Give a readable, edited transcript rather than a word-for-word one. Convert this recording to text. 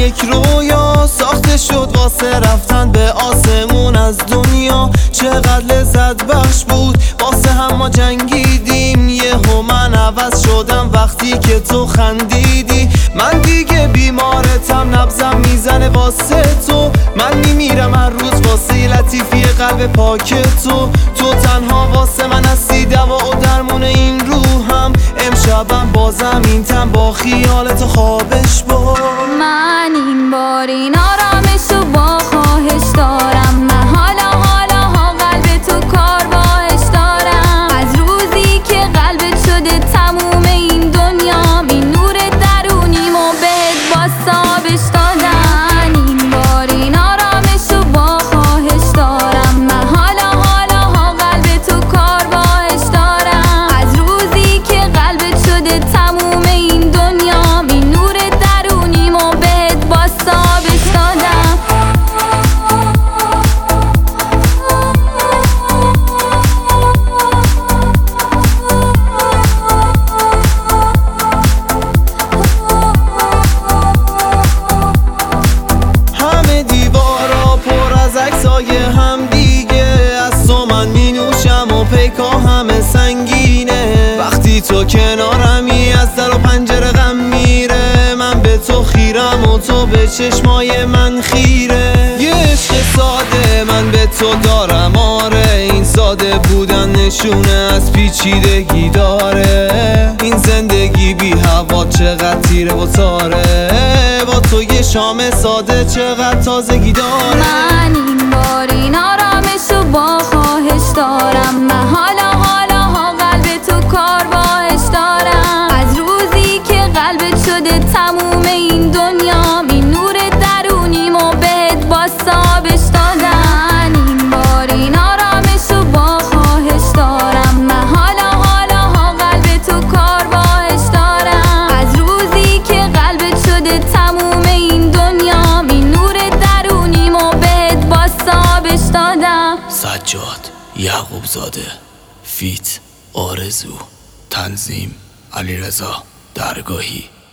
یک رویا ساخته شد واسه رفتن به آسمون از دنیا. چقدر لذت بخش بود واسه هم ما جنگیدیم، یهو من عوض شدم وقتی که تو خندیدی. من دیگه بیمارتم، نبضم میزنه واسه تو، من میمیرم هر روز واسه لطیفی قلب پاک تو. تو تنها واسه من هستی، دوا و درمون این روحم. امشبم بازم این تن با خیال تو خوابش برد. من این بار این آرامشو با خواهش دارم، من حالا قلب تو کار باش دارم. از روزی که قلبت شده تموم این دنیا، این نور درونیمو بهت باستابش دادم. این بار این آرامشو با خواهش دارم، من حالا قلب تو کار باش دارم. از روزی که قلبت شده تموم این دنیا، این نور درونیمو بهت باستابش دادم. همه دیوارا پر از عکسای هم دیگه، از تو من می نوشم و پیکا همه سنگینه. وقتی تو کنارمی از در و پنجره غم میره، من به تو خیرم و تو به چشمای من خیره. یه عشق ساده من به تو دارم، آره این ساده بودن نشونه از پیچیدگی داره. این زندگی بی هوا چقدر تیره و تاره، با تو یه شام ساده چقدر تازگی داره. من این بار این آرامشو با خواهش دارم، من حالا قلب تو کار باش دارم. از روزی که قلبت شده تموم این دنیا، این نور درونیمو بهت باستابش دادم. این بار این آرامشو با خواهش دارم، من حالا قلب تو کار باش دارم. از روزی که قلبت شده تموم این دنیا، این نور درونیمو بهت باستابش دادم. سجاد یعقوب زاده، فیت آرزو، تنظیم علیرضا درگاهی.